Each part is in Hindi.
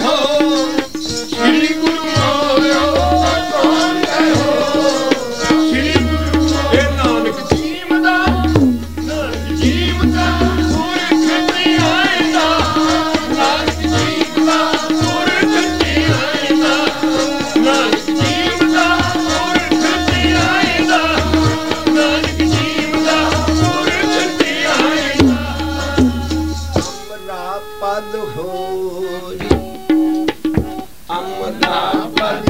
हो श्री गुरु मोरो कौन कहो श्री गुरु हे नानक जीवदा पुरख ते आएगा नानक जीवदा पुरख ते आएगा नानक जीवदा पुरख ते आएगा नानक जीवदा पुरख ते आएगा अमरा पद होरी अमरा पद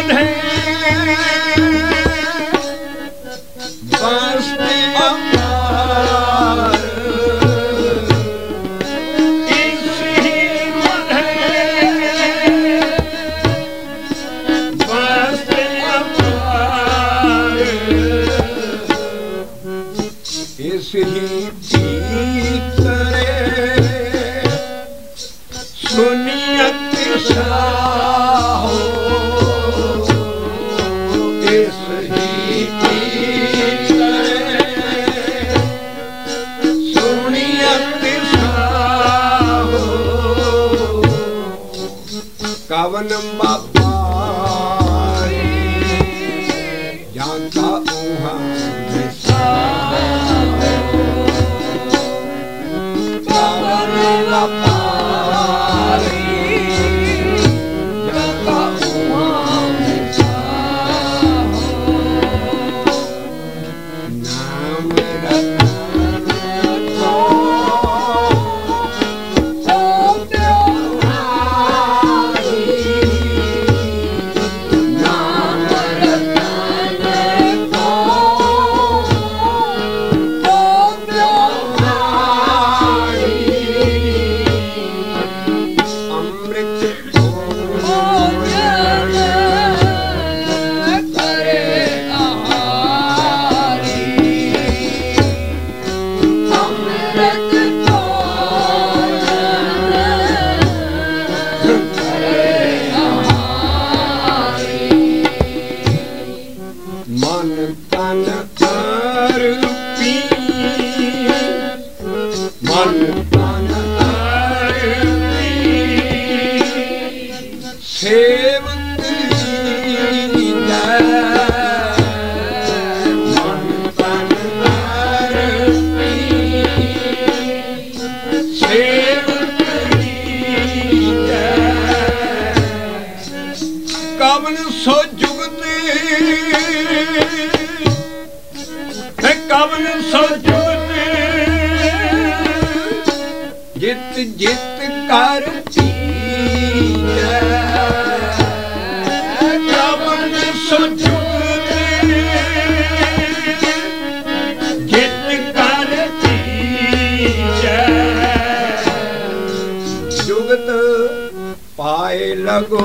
मधे बसते अपार इस ही मधे बसते अपार इस ही सुनियत साहो इस ही सुनियत साहो कवन बापारी जानता उहाँ कवन बापा कवन सो जुगते कवन सो जुगते जित जित कर कवन सो जुगते जित कर जुगत पाए लगो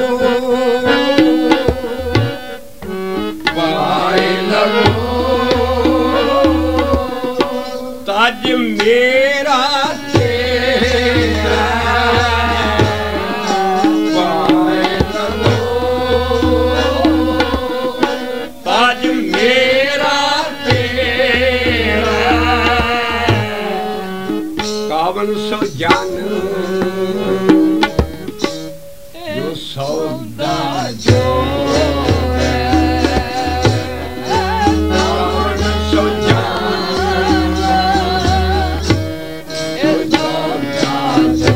पाए लगो तज मेरा तेरा पाए लगो तज मेरा तेरा कावन सो जान सौदा जो कावन सो जान सौदा जो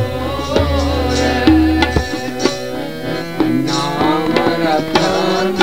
नाम रतन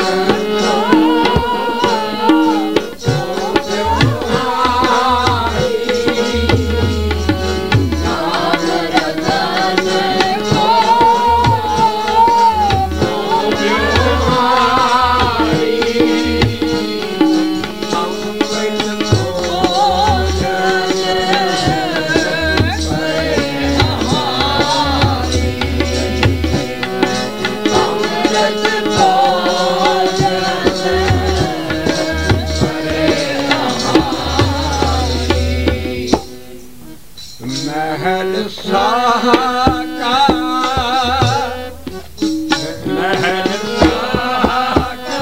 महल साका महल साका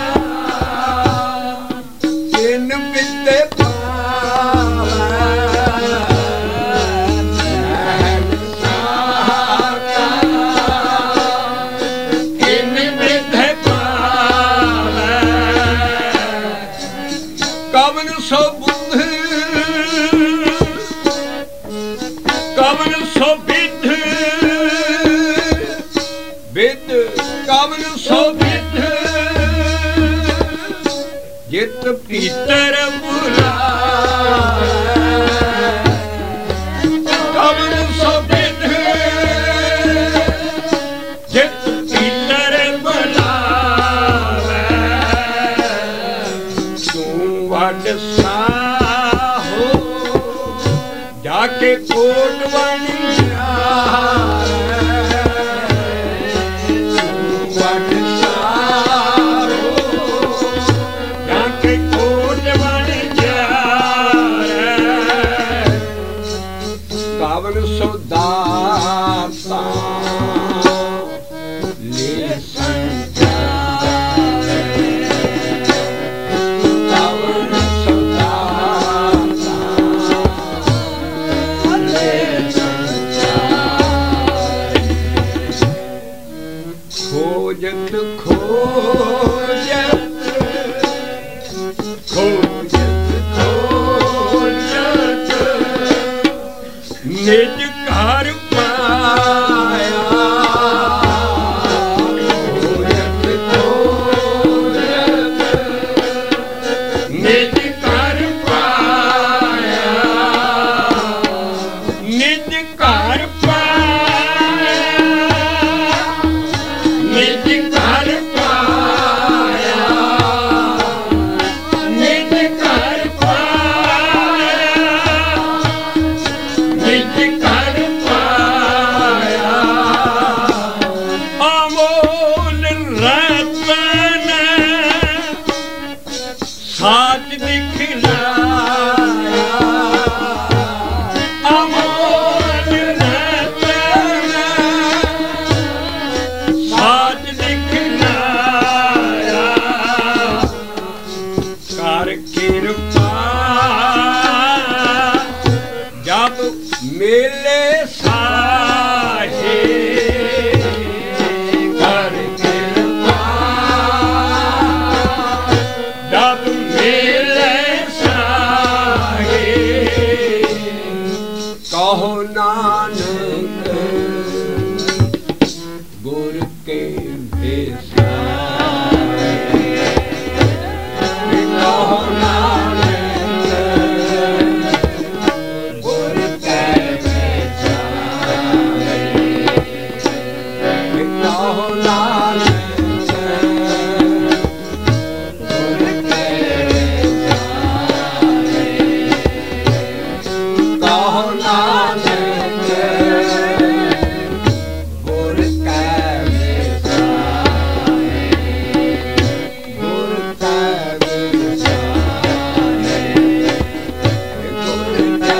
इन बिते पावा महल साका इन बिते पावा कवन सो बुद्ध कवन सो विद विद कवन सो विद जित भीतर बुलाए कवन सो विद जित भीतर बुलाए ਵੱਡ ਸਾਹੋ ਜਾ ਕੇ ਕੋਟ ਬਣ ਨਿਜ ਘਰ ਪਾਇਆ ਨਿਜ ਘਰ ਪਾਇਆ ਨਿਜ ਘਰ ਪਾਇਆ ਨਿਜ ਘਰ ਪਾਇਆ ਨਿਜ ਘਰ ਪਾਇਆ ਨਿਜ ਘਰ ਪਾਇਆ ਅਮੋਲ ਰਤਨ ਸਾਚ ਦਿਖਲਾਇਆ ਅਮੋਲ ਰਤਨ ਸਾਚ ਦਿਖਲਾਇਆ ਕਰ ਕਿਰਪਾ ਜਬ ਮੇਲੇ ਸਾਹੇ ਕਰ ਕਿਰਪਾ ਜਬ ਮੇਲੇ ਸਾਹੇ ਕਹੋ ਨਾਨਕ ਗੁਰ ਕੇ ਵਿਸਾਰੇ ਕਹੋ ਨਾਨਕ ਗੁਰ ਕੇ ਵਿਸਾਰੇ ਕਹੋ ਨਾਨਕ ਗੁਰ ਕੇ ਵਿਸਾਰੇ ਕਹੋ ਨਾਨਕ ਗੁਰ ਕੈ ਵਿਸਾਰੇ ਗੁਰ ਕੈ ਵਿਸਾਰੇ ਗੁਰ ਕੈ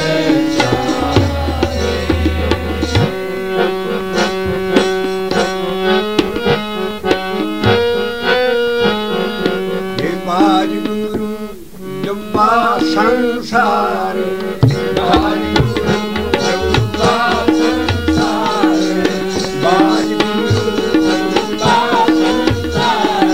ਵਿਸਾਰੇ ਬਾਜ ਗੁਰੂ ਜੰਮਾ ਸੰਸਾਰ ਬਾਜ ਗੁਰੂ ਜੰਮਾ ਸੰਸਾਰ ਬਾਜ ਗੁਰੂ ਜੰਮਾ ਸੰਸਾਰ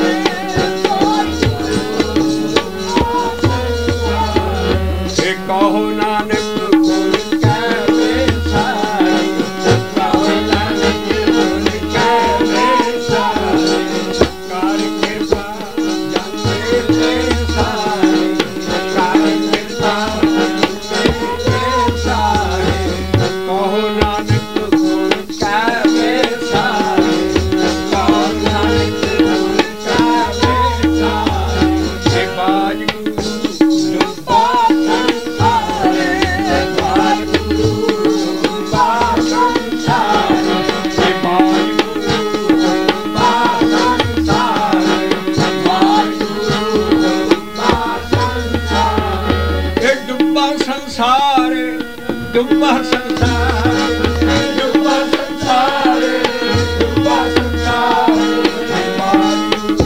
ਏ ਕਹੋ ਨਾਨਕ ਗੁਰ ਕੈ ਵਿਸਾਰੇ ਕਹੋ ਨਾਨਕ ਗੁਰ ਕੈ ਵਿਸਾਰੇ ਕਰ ਕਿਰਪਾ ਜਨ ਤੇ ਸਾਰੇ ਕਰ ਕਿਰਪਾ ਜਨ ਤੇ ਸਾਰੇ ਕਹੋ ਨਾਨਕ ਗੁਰ ਕੈ ਵਿਸਾਰੇ ਕਹੋ ਨਾਨਕ ਗੁਰ ਕੈ ਵਿਸਾਰੇ ਏ ਬਾਜ ਗੁਰੂ ਜੁਬਾ ਸੰਸਾਰੇ ਬਾਜ ਗੁਰੂ ਜੁਬਾ ਸੰਸਾਰੇ ਏ ਬਾਜ ਗੁਰੂ ਜੁਬਾ ਸੰਸਾਰੇ ਬਾਜ ਗੁਰੂ ਜੁਬਾ ਸੰਸਾਰੇ ਏ ਡੁੱਬਾ ਸੰਸਾਰ ਡੁੱਬਾ ਸੰਸਾਰ ਡੁੱਬਾ ਸੰਸਾਰ ਡੁੱਬਾ ਸੰਸਾਰ ਬਾਜ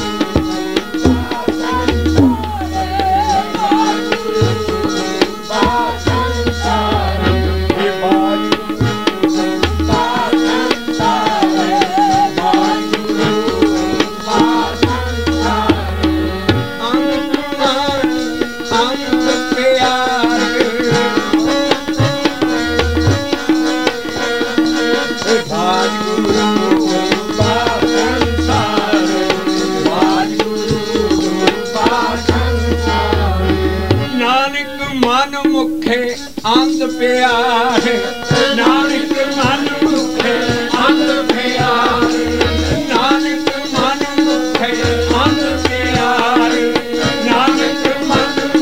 ਨਾਨਕ ਮਨ ਮੁਖੇ ਅੰਧ ਪਿਆਰੇ ਨਾਨਕ ਮਨ ਮੁਖੇ ਅੰਧ ਪਿਆਰੇ ਨਾਨਕ ਮਨ ਮੁਖੇ ਅੰਧ ਪਿਆਰੇ ਨਾਨਕ ਮਨ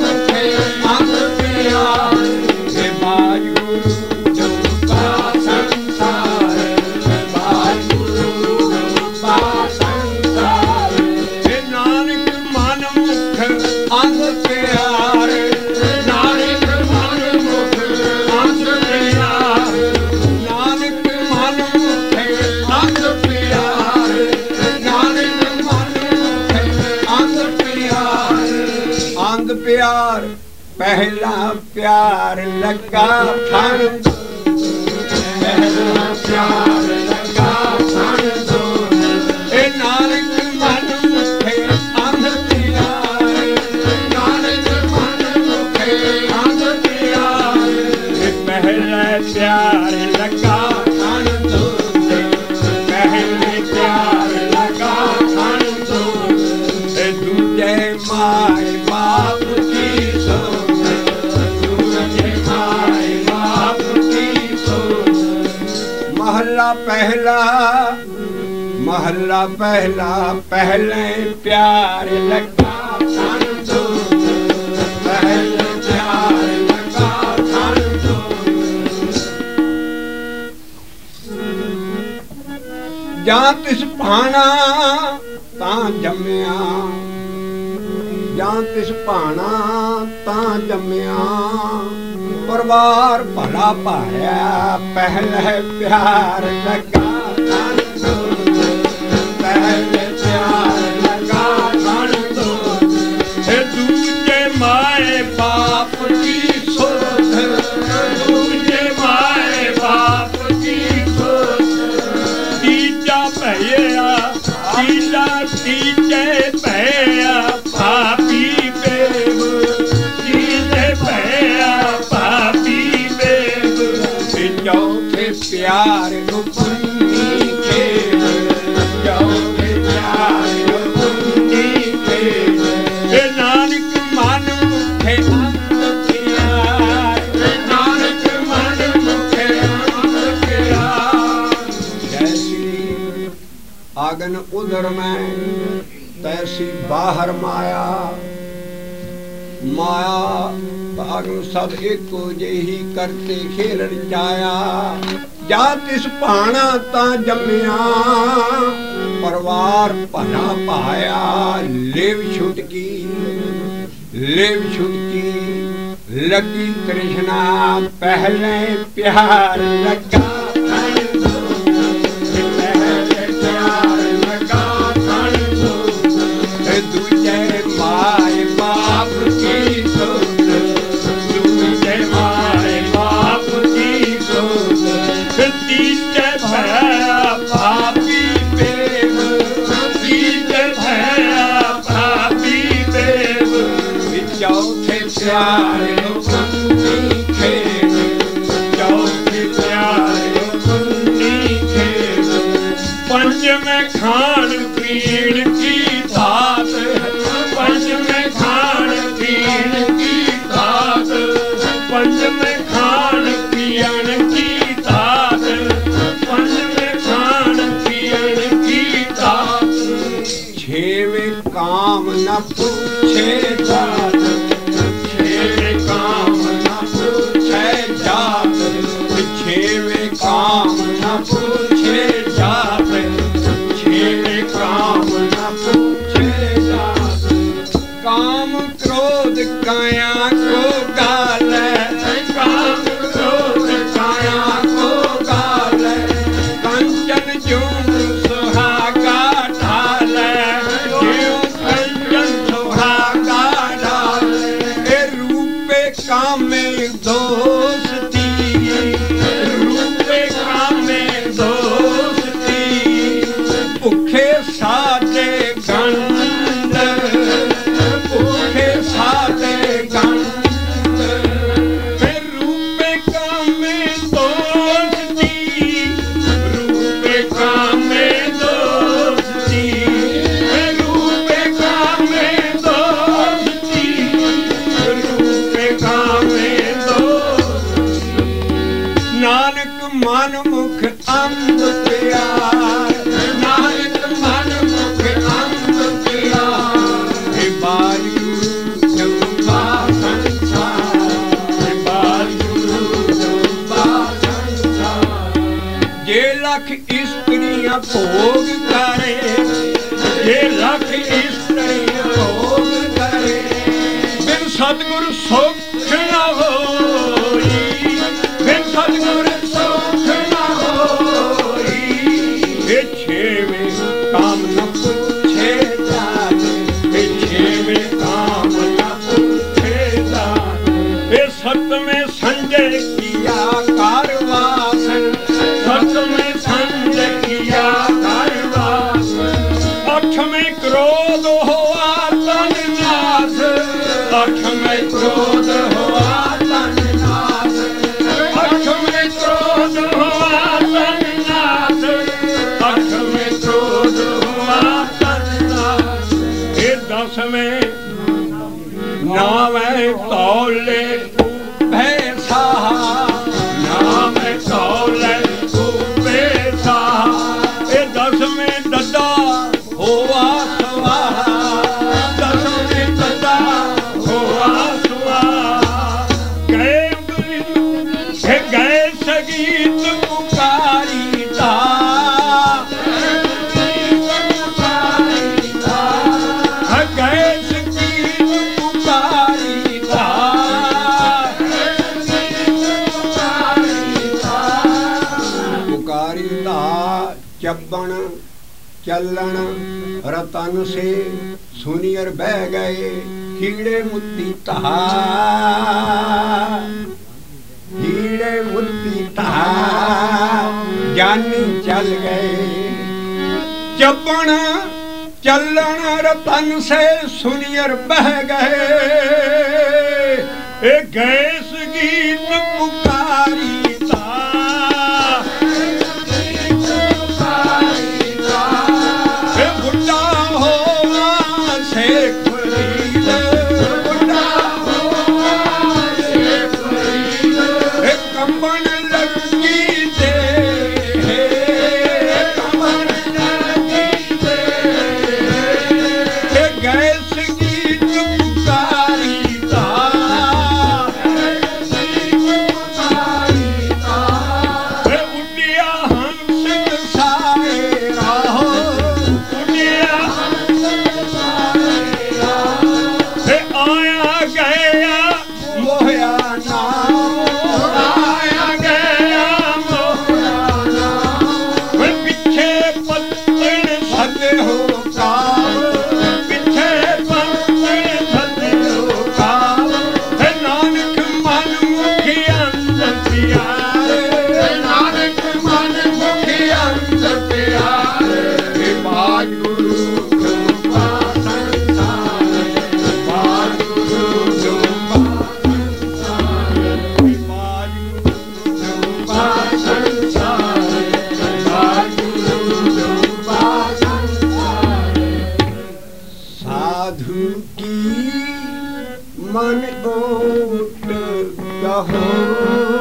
प्यार पहला प्यार लगा थान पहला प्यार लगा थान दो ए नानक मन मुखे अंध प्यार नानक मन मुखे अंध प्यार पहला प्यार लगा थान दो पहले प्यार लगा थान दो दूजे माए बाप की महला पहला पहले प्यार लगा थान दो पहले प्यार लगा थान दो जां तिस भाना तां जम्मिया जां तिस भाना तां जम्मिया परिवार भला पाया पहले प्यार लगा थान दो पहले प्यार लगा थान दो दूजे माए बाप की सोच दूजे माए बाप की सोच तीजा भैया तीजा तीजे भैया भाभी बेब तीजे भैया चौथे प्यार को पुन्नी खेल चौथे प्यार को पुन्नी खेल नानक मन मुखे अंध प्यार नानक मन मुखे अंध प्यार जैसी आगन उधर में तैसी बाहर माया माया भागन सब एको जेही करते खेलन जाया जा तिस भाना तां जम्मिया परिवार भला पाया लेव छुटकी लगी कृष्णा पहले प्यार लगा थान दो पहले प्यार लगा थान दो दूजे माए बाप की तीजे भैया भाभी बेब तीजे भैया भाभी बेब चौथे प्यार पुन्नी खेल चौथे प्यार पुन्नी खेल पंचमे खान पीण की दात पंचमे खान पीण की दात पंचमे खान पियन की काम न पूछे जात छेवे काम न पूछे जात छेवे काम न पूछे जात छेवे काम न पूछे जात काम क्रोध काया को गाले काम क्रोध काया को गाले कंचन जून सुहागा ढाले कामे दोस्ती रूपे कामे दोस्ती भुखे सादे गंध भुखे सादे गंध रूपे कामे दोस्ती रूपे कामे दोस्ती रूपे कामे दोस्ती नानक मन मुख अंध प्यार नानक मन मुख अंध प्यार हे बायु जंबा संसार हे बायु जंबा संसार जे लख स्त्रियां भोग करे जे लख स्त्रियां भोग करे बिन सतगुरु सुख न होई बिन सतगुरु सुख न होई छेवे काम न पूछे जात छेवे काम न पूछे किया कारवासन, सतवें छंद किया कारवास, अठवें क्रोध हुआ तननाश, अठवें क्रोध हुआ तननाश, अठवें क्रोध हुआ तननाश, अठवें क्रोध हुआ तननाश। ये दसवें नावे तौले भैसा नाम तौले भैसा। ये दसवें ददा होवा सवाहा, दसवें ददा हुआ सुआ। गए संगीत पुकारी था, गए संगीत पुकारी था, पुकारी था। चब्बन चलन रतन से सुनियर बह गए हीड़े मुत्ती तहा, हीड़े मुत्ती तहा जानी चल गए। चब्बन चलन रतन से सुनियर बह गए, ए गैस गीत पुकारी था, ए बुढ़ा होना से फरीद, बुढ़ा होना से फरीद, ए कंबन लगी दे, कंबन लगी दे, ए गैस गीत पुकारी था, ए उड़िया हंस साए राहो उड़िया ए आया गया मोहया नाम, आया गया मोहरा वे पीछे पत्तन सदे हो काम, पीछे पत्तन सदे हो काम हे नानक मन मुखी अंदर प्यारे, हे नानक मन मुखी अंदर प्यारे। हे वाहिगुरु जुम्बा संसारे, वाहिगुरु जुम्बा संसारे, वाहिगुरु जुम्बा संसारे, वाहिगुरु जुम्बा संसारे। साधु की मन ओट कहो